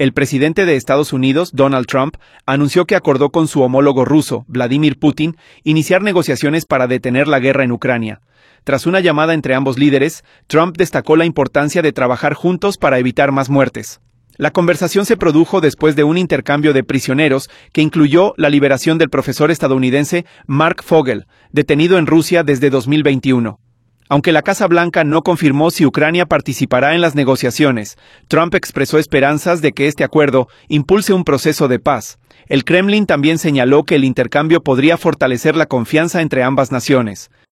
El presidente de Estados Unidos, Donald Trump, anunció que acordó con su homólogo ruso, Vladimir Putin, iniciar negociaciones para detener la guerra en Ucrania. Tras una llamada entre ambos líderes, Trump destacó la importancia de trabajar juntos para evitar más muertes. La conversación se produjo después de un intercambio de prisioneros que incluyó la liberación del profesor estadounidense Mark Fogel, detenido en Rusia desde 2021. Aunque la Casa Blanca no confirmó si Ucrania participará en las negociaciones, Trump expresó esperanzas de que este acuerdo impulse un proceso de paz. El Kremlin también señaló que el intercambio podría fortalecer la confianza entre ambas naciones.